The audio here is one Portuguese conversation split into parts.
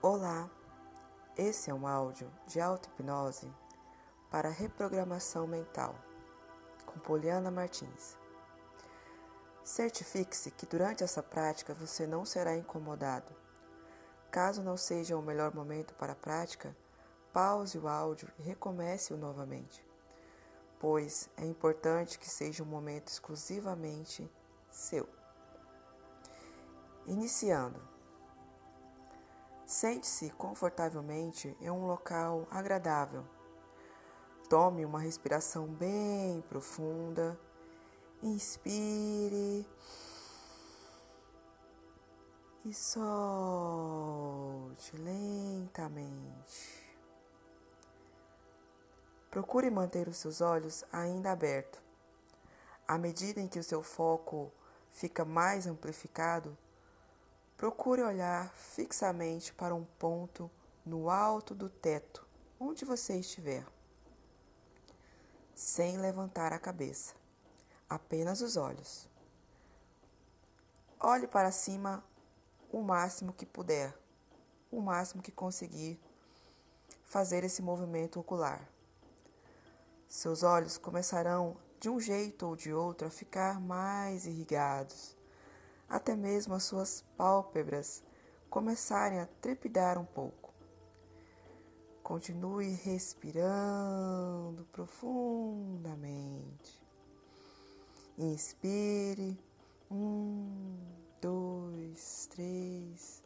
Olá, esse é um áudio de auto-hipnose para reprogramação mental, com Poliana Martins. Certifique-se que durante essa prática você não será incomodado. Caso não seja o melhor momento para a prática, pause o áudio e recomece-o novamente, pois é importante que seja um momento exclusivamente seu. Iniciando. Sente-se confortavelmente em um local agradável. Tome uma respiração bem profunda. Inspire e solte lentamente. Procure manter os seus olhos ainda abertos. À medida em que o seu foco fica mais amplificado, procure olhar fixamente para um ponto no alto do teto, onde você estiver, sem levantar a cabeça, apenas os olhos. Olhe para cima o máximo que puder, o máximo que conseguir fazer esse movimento ocular. Seus olhos começarão, de um jeito ou de outro, a ficar mais irrigados. Até mesmo as suas pálpebras começarem a trepidar um pouco. Continue respirando profundamente. Inspire. 1, 2, 3.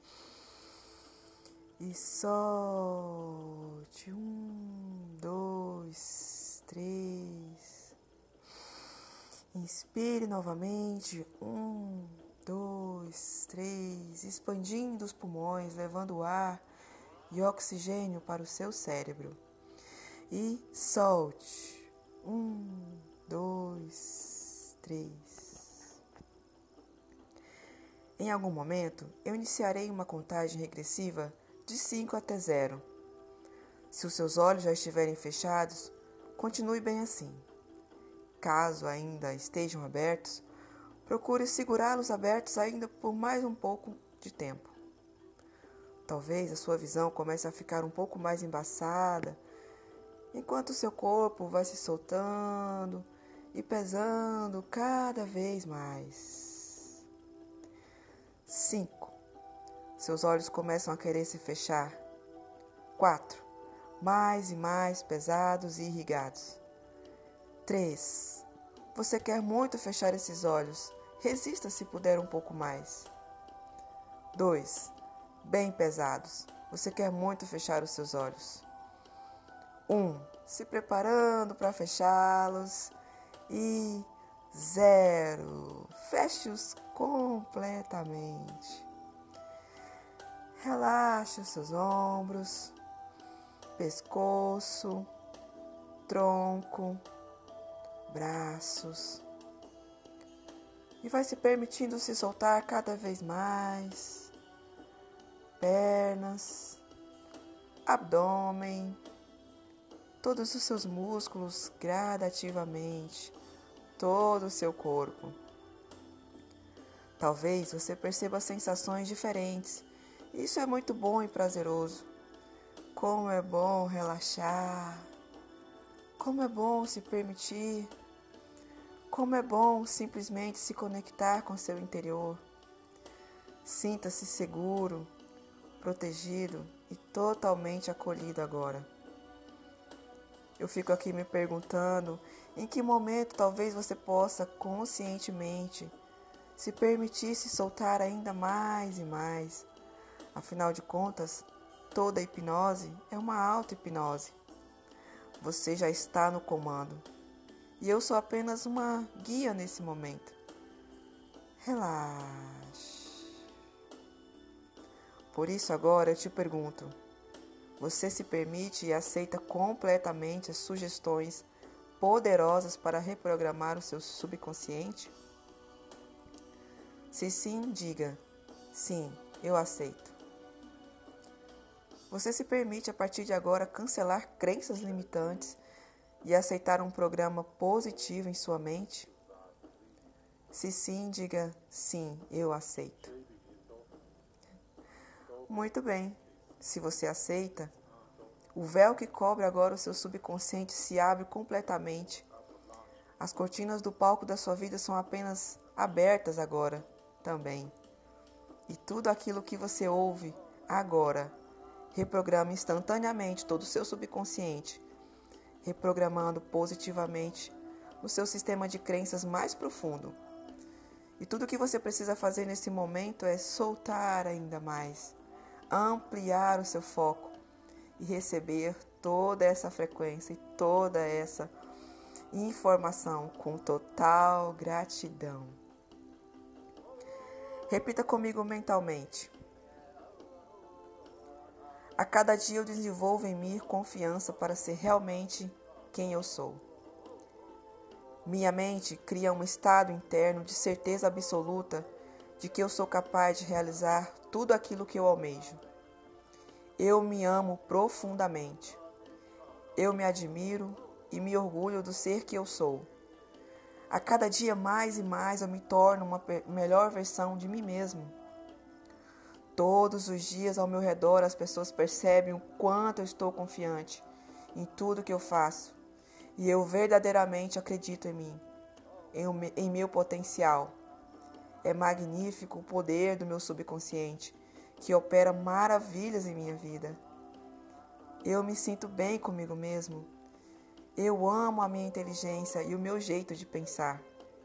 E solte. 1, 2, 3. Inspire novamente. 1, 2, 3, expandindo os pulmões, levando ar e oxigênio para o seu cérebro. E solte. 1, 2, 3. Em algum momento, eu iniciarei uma contagem regressiva de 5 até 0. Se os seus olhos já estiverem fechados, continue bem assim. Caso ainda estejam abertos, procure segurá-los abertos ainda por mais um pouco de tempo. Talvez a sua visão comece a ficar um pouco mais embaçada, enquanto o seu corpo vai se soltando e pesando cada vez mais. 5. Seus olhos começam a querer se fechar. 4. Mais e mais pesados e irrigados. 3. Você quer muito fechar esses olhos. Resista se puder um pouco mais. 2. Bem pesados. Você quer muito fechar os seus olhos. 1. Se preparando para fechá-los. E 0. Feche-os completamente. Relaxe os seus ombros, pescoço, tronco, braços, e vai se permitindo se soltar cada vez mais, pernas, abdômen, todos os seus músculos gradativamente, todo o seu corpo. Talvez você perceba sensações diferentes, isso é muito bom e prazeroso. Como é bom relaxar, como é bom se permitir. Como é bom simplesmente se conectar com seu interior. Sinta-se seguro, protegido e totalmente acolhido agora. Eu fico aqui me perguntando em que momento talvez você possa conscientemente se permitir se soltar ainda mais e mais. Afinal de contas, toda hipnose é uma auto-hipnose. Você já está no comando. E eu sou apenas uma guia nesse momento. Relaxe. Por isso agora eu te pergunto, você se permite e aceita completamente as sugestões poderosas para reprogramar o seu subconsciente? Se sim, diga, sim, eu aceito. Você se permite a partir de agora cancelar crenças limitantes e aceitar um programa positivo em sua mente? Se sim, diga sim, eu aceito. Muito bem. se você aceita, o véu que cobre agora o seu subconsciente se abre completamente. As cortinas do palco da sua vida são apenas abertas agora também. E tudo aquilo que você ouve agora reprograma instantaneamente todo o seu subconsciente, reprogramando positivamente no seu sistema de crenças mais profundo. E tudo o que você precisa fazer nesse momento é soltar ainda mais, ampliar o seu foco e receber toda essa frequência e toda essa informação com total gratidão. Repita comigo mentalmente. A cada dia eu desenvolvo em mim confiança para ser realmente quem eu sou. Minha mente cria um estado interno de certeza absoluta de que eu sou capaz de realizar tudo aquilo que eu almejo. Eu me amo profundamente. Eu me admiro e me orgulho do ser que eu sou. A cada dia mais e mais eu me torno uma melhor versão de mim mesmo. Todos os dias ao meu redor as pessoas percebem o quanto eu estou confiante em tudo que eu faço. E eu verdadeiramente acredito em mim, em meu potencial. É magnífico o poder do meu subconsciente, que opera maravilhas em minha vida. Eu me sinto bem comigo mesmo. Eu amo a minha inteligência e o meu jeito de pensar.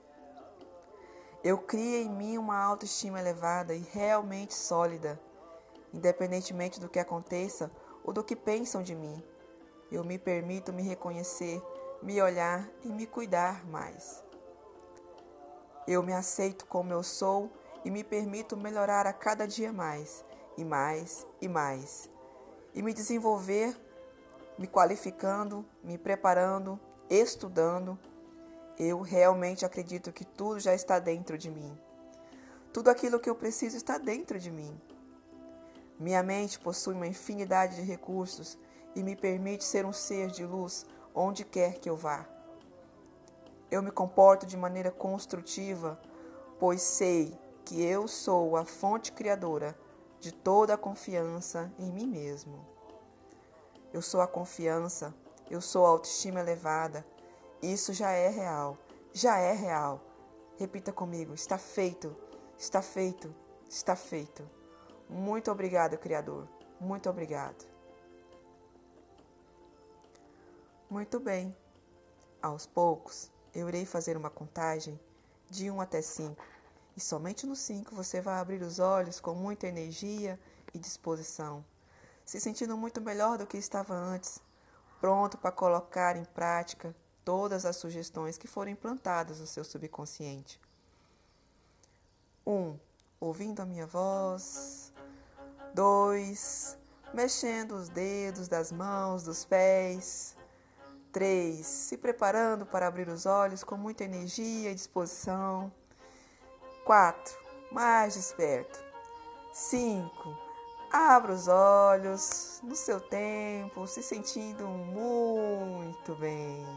Eu crio em mim uma autoestima elevada e realmente sólida, independentemente do que aconteça ou do que pensam de mim. Eu me permito me reconhecer, me olhar e me cuidar mais. Eu me aceito como eu sou e me permito melhorar a cada dia mais, e mais, e mais. E me desenvolver, me qualificando, me preparando, estudando. Eu realmente acredito que tudo já está dentro de mim. Tudo aquilo que eu preciso está dentro de mim. Minha mente possui uma infinidade de recursos e me permite ser um ser de luz onde quer que eu vá. Eu me comporto de maneira construtiva, pois sei que eu sou a fonte criadora de toda a confiança em mim mesmo. Eu sou a confiança, eu sou a autoestima elevada. Isso já é real, já é real. Repita comigo, está feito, está feito, está feito. Muito obrigado, Criador, muito obrigado. Muito bem, aos poucos eu irei fazer uma contagem de 1 até 5 e somente no 5 você vai abrir os olhos com muita energia e disposição, se sentindo muito melhor do que estava antes, pronto para colocar em prática todas as sugestões que foram implantadas no seu subconsciente. 1. Ouvindo a minha voz. 2. Mexendo os dedos das mãos, dos pés. 3. Se preparando para abrir os olhos com muita energia e disposição. 4. Mais desperto. 5. Abra os olhos no seu tempo, se sentindo muito bem.